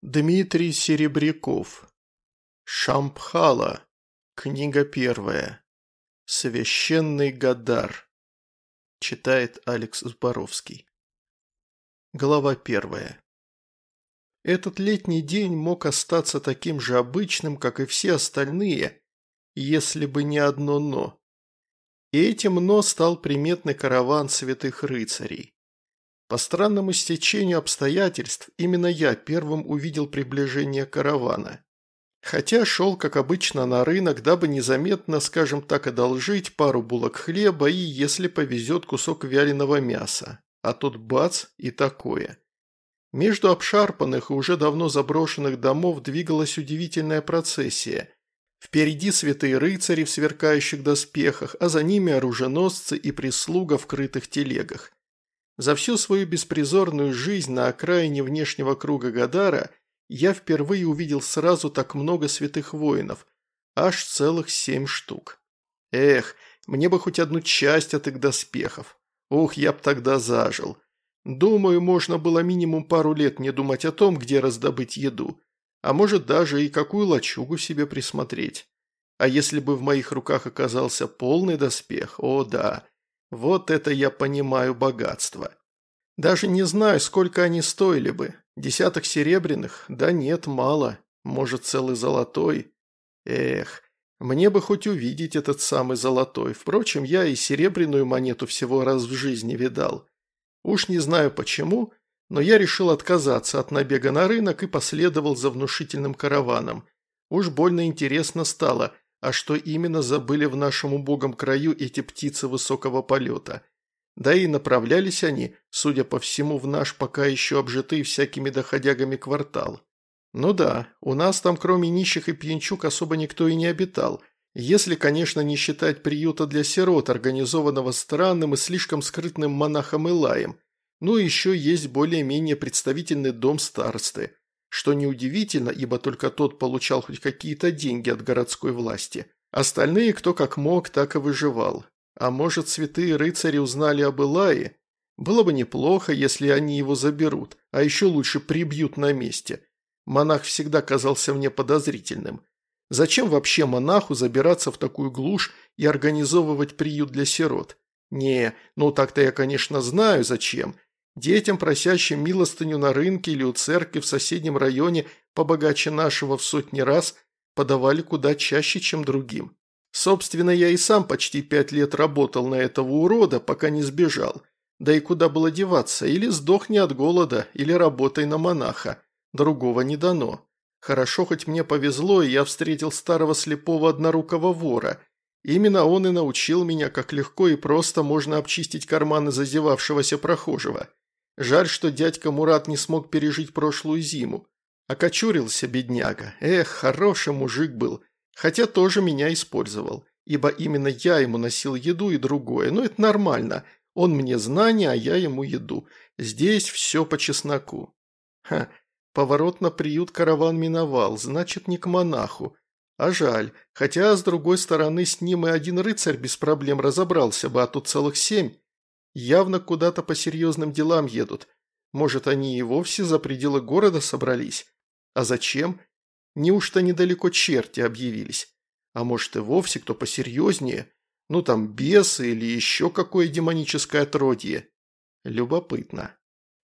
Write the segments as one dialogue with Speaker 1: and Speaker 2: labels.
Speaker 1: Дмитрий Серебряков. Шамбхала. Книга первая. Священный Гадар. Читает Алекс Зборовский. Глава первая. Этот летний день мог остаться таким же обычным, как и все остальные, если бы не одно «но». И этим «но» стал приметный караван святых рыцарей. По странному стечению обстоятельств, именно я первым увидел приближение каравана. Хотя шел, как обычно, на рынок, дабы незаметно, скажем так, одолжить пару булок хлеба и, если повезет, кусок вяленого мяса. А тут бац и такое. Между обшарпанных и уже давно заброшенных домов двигалась удивительная процессия. Впереди святые рыцари в сверкающих доспехах, а за ними оруженосцы и прислуга в крытых телегах. За всю свою беспризорную жизнь на окраине внешнего круга Гадара я впервые увидел сразу так много святых воинов, аж целых 7 штук. Эх, мне бы хоть одну часть от их доспехов. Ух, я б тогда зажил. Думаю, можно было минимум пару лет не думать о том, где раздобыть еду, а может даже и какую лачугу себе присмотреть. А если бы в моих руках оказался полный доспех, о да, вот это я понимаю богатство. Даже не знаю, сколько они стоили бы. 10 серебряных? Да нет, мало. Может, целый золотой? Эх, мне бы хоть увидеть этот самый золотой. Впрочем, я и серебряную монету всего раз в жизни видал. Уж не знаю почему, но я решил отказаться от набега на рынок и последовал за внушительным караваном. Уж больно интересно стало, а что именно забыли в нашем убогом краю эти птицы высокого полета. Да и направлялись они, судя по всему, в наш пока еще обжитый всякими доходягами квартал. Ну да, у нас там кроме нищих и пьянчуг особо никто и не обитал, если, конечно, не считать приюта для сирот, организованного странным и слишком скрытным монахом Илаем. Ну и еще есть более-менее представительный дом старосты, что неудивительно, ибо только тот получал хоть какие-то деньги от городской власти. Остальные кто как мог, так и выживал. А может, святые рыцари узнали об Илае? Было бы неплохо, если они его заберут, а еще лучше прибьют на месте. Монах всегда казался мне подозрительным. Зачем вообще монаху забираться в такую глушь и организовывать приют для сирот? Не, ну так-то я, конечно, знаю, зачем. Детям, просящим милостыню на рынке или у церкви в соседнем районе побогаче нашего в сотни раз, подавали куда чаще, чем другим. Собственно, я и сам почти 5 лет работал на этого урода, пока не сбежал. Да и куда было деваться, или сдохни от голода, или работай на монаха. Другого не дано. Хорошо, хоть мне повезло, и я встретил старого слепого однорукого вора. Именно он и научил меня, как легко и просто можно обчистить карманы зазевавшегося прохожего. Жаль, что дядька Мурат не смог пережить прошлую зиму. Окочурился бедняга. Эх, хороший мужик был. Хотя тоже меня использовал, ибо именно я ему носил еду и другое, но это нормально. Он мне знания, а я ему еду. Здесь все по чесноку. Ха, поворот на приют караван миновал, значит, не к монаху. А жаль, хотя, с другой стороны, с ним и один рыцарь без проблем разобрался бы, а тут целых 7. Явно куда-то по серьезным делам едут. Может, они и вовсе за пределы города собрались? А зачем? Неужто недалеко черти объявились? А может и вовсе кто посерьезнее? Ну там бесы или еще какое демоническое отродье? Любопытно.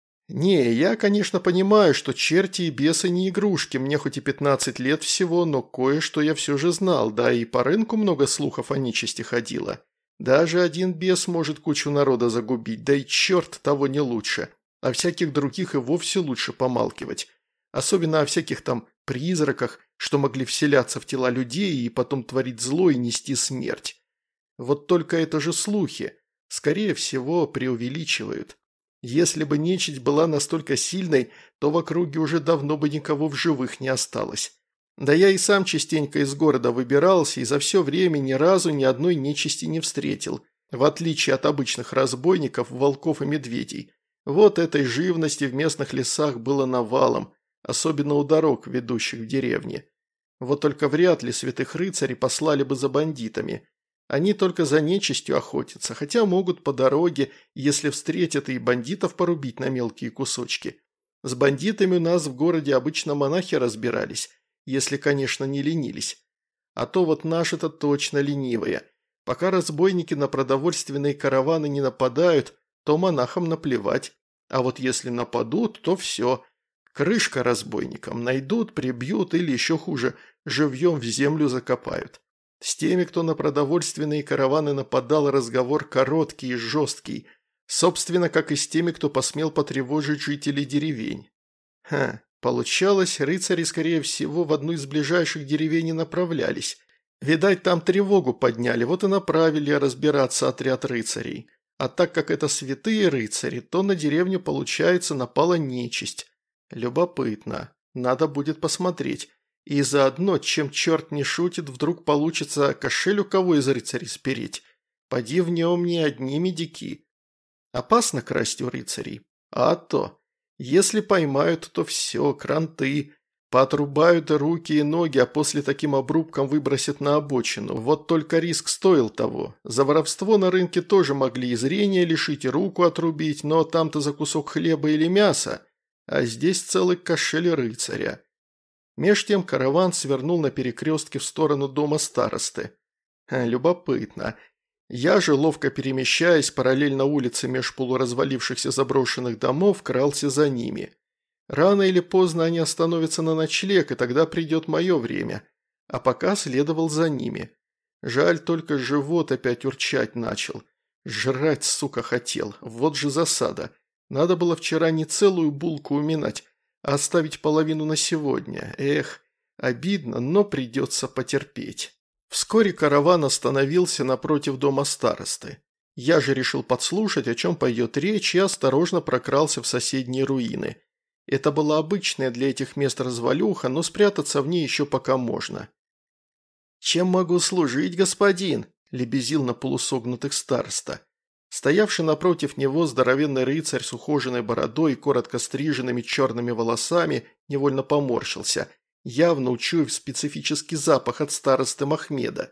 Speaker 1: Не, я, конечно, понимаю, что черти и бесы не игрушки, мне хоть и 15 лет всего, но кое-что я все же знал, да и по рынку много слухов о нечисти ходило. Даже один бес может кучу народа загубить, да и черт того не лучше. О всяких других и вовсе лучше помалкивать. Особенно о всяких там призраках, что могли вселяться в тела людей и потом творить зло и нести смерть. Вот только это же слухи. Скорее всего, преувеличивают. Если бы нечисть была настолько сильной, то в округе уже давно бы никого в живых не осталось. Да я и сам частенько из города выбирался и за все время ни разу ни одной нечисти не встретил, в отличие от обычных разбойников, волков и медведей. Вот этой живности в местных лесах было навалом, особенно у дорог, ведущих в деревни. Вот только вряд ли святых рыцарей послали бы за бандитами. Они только за нечистью охотятся, хотя могут по дороге, если встретят, и бандитов порубить на мелкие кусочки. С бандитами у нас в городе обычно монахи разбирались, если, конечно, не ленились. А то вот наши-то точно ленивые. Пока разбойники на продовольственные караваны не нападают, то монахам наплевать. А вот если нападут, то все. Крышка разбойникам. Найдут, прибьют или, еще хуже, живьем в землю закопают. С теми, кто на продовольственные караваны нападал, разговор короткий и жесткий. Собственно, как и с теми, кто посмел потревожить жителей деревень. Получалось, рыцари, скорее всего, в одну из ближайших деревень и направлялись. Видать, там тревогу подняли, вот и направили разбираться отряд рыцарей. А так как это святые рыцари, то на деревню, получается, напала нечисть. Любопытно. Надо будет посмотреть. И заодно, чем черт не шутит, вдруг получится кошель у кого из рыцарей спереть. Поди в нем не одни медики. Опасно красть у рыцарей. А то. Если поймают, то все, кранты. Поотрубают руки и ноги, а после таким обрубком выбросят на обочину. Вот только риск стоил того. За воровство на рынке тоже могли и зрение лишить, и руку отрубить, но там-то за кусок хлеба или мяса. А здесь целый кошель рыцаря. Меж тем караван свернул на перекрестке в сторону дома старосты. Любопытно. Я же, ловко перемещаясь параллельно улице меж полуразвалившихся заброшенных домов, крался за ними. Рано или поздно они остановятся на ночлег, и тогда придет мое время. А пока следовал за ними. Жаль, только живот опять урчать начал. Жрать, сука, хотел. Вот же засада. Надо было вчера не целую булку уминать, а оставить половину на сегодня. Эх, обидно, но придется потерпеть. Вскоре караван остановился напротив дома старосты. Я же решил подслушать, о чем пойдет речь, и осторожно прокрался в соседние руины. Это была обычная для этих мест развалюха, но спрятаться в ней еще пока можно. «Чем могу служить, господин?» – лебезил на полусогнутых староста. Стоявший напротив него здоровенный рыцарь с ухоженной бородой и коротко стриженными черными волосами невольно поморщился, явно учуяв специфический запах от старосты Махмеда.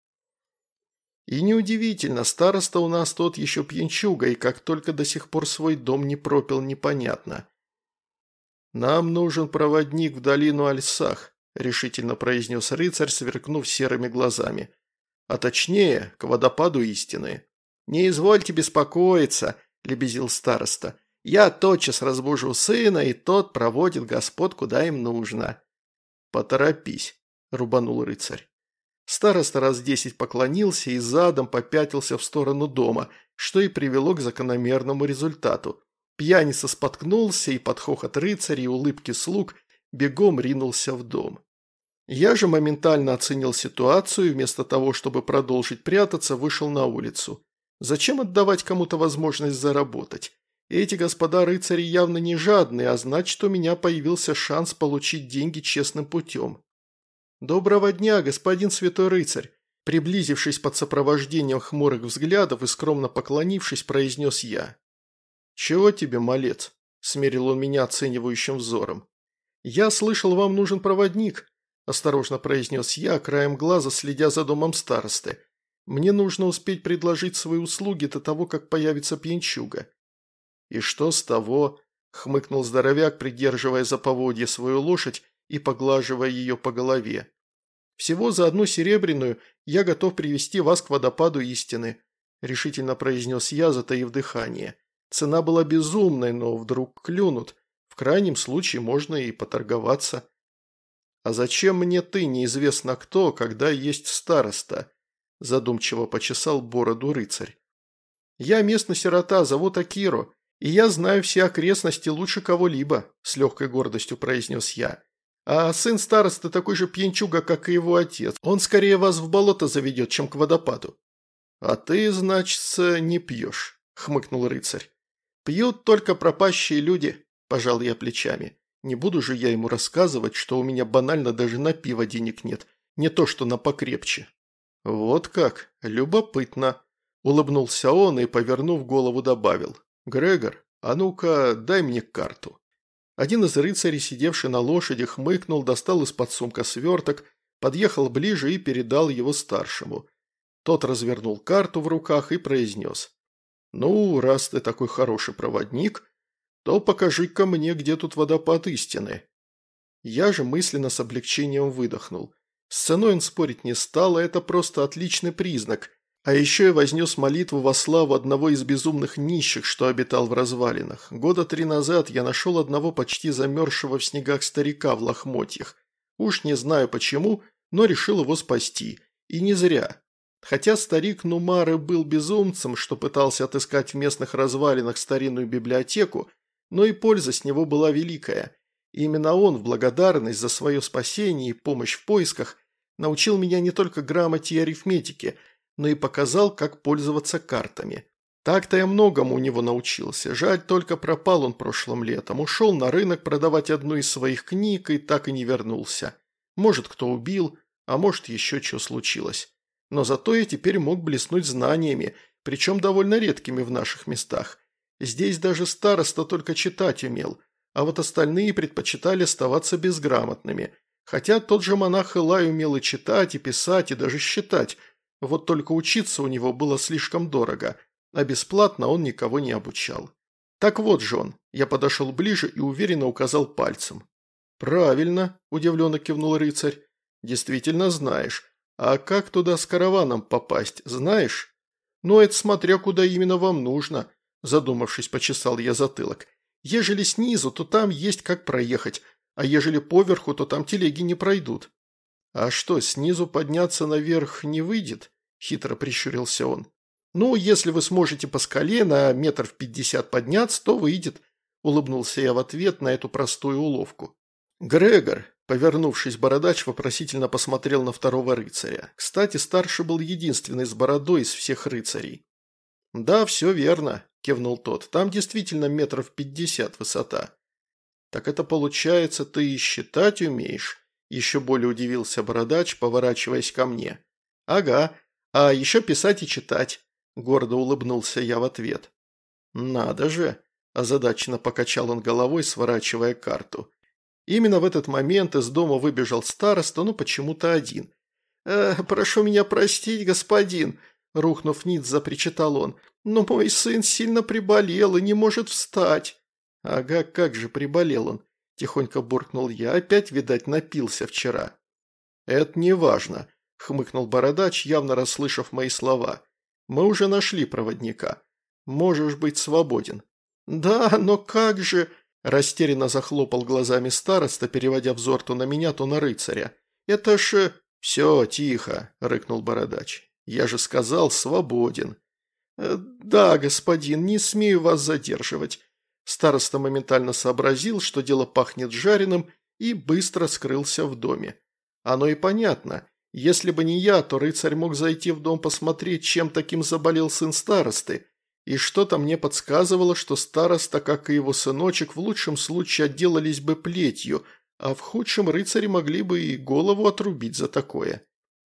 Speaker 1: И неудивительно, староста у нас тот еще пьянчуга, и как только до сих пор свой дом не пропил, непонятно. «Нам нужен проводник в долину Альсах», – решительно произнес рыцарь, сверкнув серыми глазами. «А точнее, к водопаду истины». «Не извольте беспокоиться», – лебезил староста. «Я тотчас разбужу сына, и тот проводит господ, куда им нужно». «Поторопись», – рубанул рыцарь. Староста раз 10 поклонился и задом попятился в сторону дома, что и привело к закономерному результату. Пьяница споткнулся и под хохот рыцаря и улыбки слуг бегом ринулся в дом. Я же моментально оценил ситуацию и вместо того, чтобы продолжить прятаться, вышел на улицу. Зачем отдавать кому-то возможность заработать? Эти господа рыцари явно не жадные, а значит, у меня появился шанс получить деньги честным путем. «Доброго дня, господин святой рыцарь!» Приблизившись под сопровождением хмурых взглядов и скромно поклонившись, произнес я. «Чего тебе, малец?» – смерил он меня оценивающим взором. «Я слышал, вам нужен проводник», – осторожно произнес я, краем глаза следя за домом старосты. «Мне нужно успеть предложить свои услуги до того, как появится пьянчуга». «И что с того?» – хмыкнул здоровяк, придерживая за поводья свою лошадь и поглаживая ее по голове. «Всего за 1 серебряную я готов привести вас к водопаду истины», – решительно произнес я, затаив дыхание. Цена была безумной, но вдруг клюнут. В крайнем случае можно и поторговаться. «А зачем мне ты, неизвестно кто, когда есть староста?» – задумчиво почесал бороду рыцарь. «Я местный сирота, зовут Акиро, и я знаю все окрестности лучше кого-либо», – с легкой гордостью произнес я. «А сын старосты такой же пьянчуга, как и его отец. Он скорее вас в болото заведет, чем к водопаду». «А ты, значится, не пьешь», – хмыкнул рыцарь. «Пьют только пропащие люди», – пожал я плечами. «Не буду же я ему рассказывать, что у меня банально даже на пиво денег нет, не то что на покрепче». «Вот как? Любопытно», – улыбнулся он и, повернув голову, добавил. «Грегор, а ну-ка, дай мне карту». Один из рыцарей, сидевший на лошади, хмыкнул, достал из-под сумка сверток, подъехал ближе и передал его старшему. Тот развернул карту в руках и произнес. «Ну, раз ты такой хороший проводник, то покажи-ка мне, где тут водопад истины». Я же мысленно с облегчением выдохнул. С ценой он спорить не стал, а это просто отличный признак. А еще я вознес молитву во славу одного из безумных нищих, что обитал в развалинах. 3 года назад я нашел одного почти замерзшего в снегах старика в лохмотьях. Уж не знаю почему, но решил его спасти. И не зря. Хотя старик Нумары был безумцем, что пытался отыскать в местных развалинах старинную библиотеку, но и польза с него была великая. И именно он в благодарность за свое спасение и помощь в поисках научил меня не только грамоте и арифметике, но и показал, как пользоваться картами. Так-то я многому у него научился, жаль, только пропал он прошлым летом, ушел на рынок продавать одну из своих книг и так и не вернулся. Может, кто убил, а может, еще что случилось. Но зато я теперь мог блеснуть знаниями, причем довольно редкими в наших местах. Здесь даже староста только читать умел, а вот остальные предпочитали оставаться безграмотными. Хотя тот же монах Илай умел и читать, и писать, и даже считать. Вот только учиться у него было слишком дорого, а бесплатно он никого не обучал. Так вот же он. Я подошел ближе и уверенно указал пальцем. «Правильно», – удивленно кивнул рыцарь. «Действительно знаешь. А как туда с караваном попасть, знаешь?» «Ну, это смотря куда именно вам нужно», – задумавшись, почесал я затылок. «Ежели снизу, то там есть как проехать, а ежели поверху, то там телеги не пройдут». «А что, снизу подняться наверх не выйдет?» – хитро прищурился он. «Ну, если вы сможете по скале на 1,50 м подняться, то выйдет», – улыбнулся я в ответ на эту простую уловку. «Грегор», – повернувшись, бородач вопросительно посмотрел на второго рыцаря. Кстати, старший был единственный с бородой из всех рыцарей. «Да, все верно», – кивнул тот. «Там действительно 1,50 м высота». «Так это получается, ты и считать умеешь?» – еще более удивился бородач, поворачиваясь ко мне. «Ага, а еще писать и читать», – гордо улыбнулся я в ответ. «Надо же», – озадаченно покачал он головой, сворачивая карту. Именно в этот момент из дома выбежал староста, но почему-то один. «Прошу меня простить, господин», – рухнув ниц, запричитал он, – «но мой сын сильно приболел и не может встать». «Ага, как же приболел он», – тихонько буркнул я, опять, видать, напился вчера. «Это не важно», – хмыкнул бородач, явно расслышав мои слова. «Мы уже нашли проводника. Можешь быть свободен». «Да, но как же...» – растерянно захлопал глазами староста, переводя взор то на меня, то на рыцаря. «Это ж...» «Все, тихо», – рыкнул бородач. «Я же сказал, свободен». «Да, господин, не смею вас задерживать». Староста моментально сообразил, что дело пахнет жареным, и быстро скрылся в доме. Оно и понятно. Если бы не я, то рыцарь мог зайти в дом посмотреть, чем таким заболел сын старосты. И что-то мне подсказывало, что староста, как и его сыночек, в лучшем случае отделались бы плетью, а в худшем рыцари могли бы и голову отрубить за такое.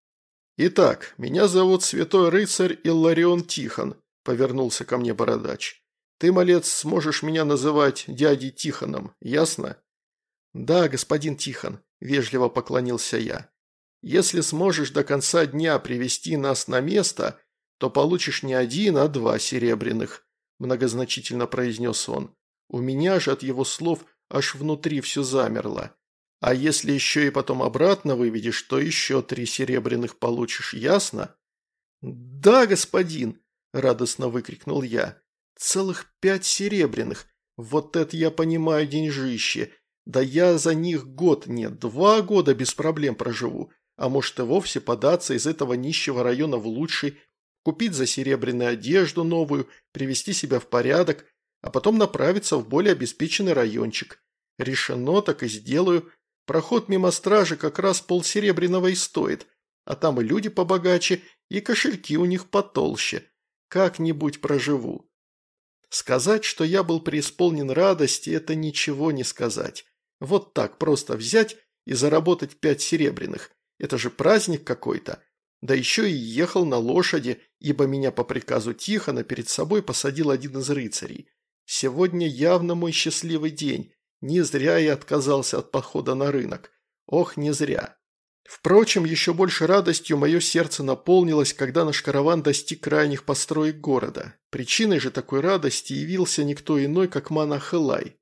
Speaker 1: «Итак, меня зовут святой рыцарь Илларион Тихон», – повернулся ко мне бородач. «Ты, малец, сможешь меня называть дядей Тихоном, ясно?» «Да, господин Тихон», – вежливо поклонился я. «Если сможешь до конца дня привести нас на место, то получишь не 1, а 2 серебряных», – многозначительно произнес он. У меня же от его слов аж внутри все замерло. «А если еще и потом обратно выведешь, то еще 3 серебряных получишь, ясно?» «Да, господин», – радостно выкрикнул я. «Целых 5 серебряных. Вот это я понимаю деньжище. Да я за них год, нет, 2 года без проблем проживу. А может и вовсе податься из этого нищего района в лучший, купить за серебряную одежду новую, привести себя в порядок, а потом направиться в более обеспеченный райончик. Решено, так и сделаю. Проход мимо стражи как раз полсеребряного и стоит, а там и люди побогаче, и кошельки у них потолще. Как-нибудь проживу». Сказать, что я был преисполнен радости, это ничего не сказать. Вот так просто взять и заработать 5 серебряных. Это же праздник какой-то. Да еще и ехал на лошади, ибо меня по приказу Тихона перед собой посадил один из рыцарей. Сегодня явно мой счастливый день. Не зря я отказался от похода на рынок. Ох, не зря. Впрочем, еще больше радостью мое сердце наполнилось, когда наш караван достиг крайних построек города. Причиной же такой радости явился никто иной, как монах Элай.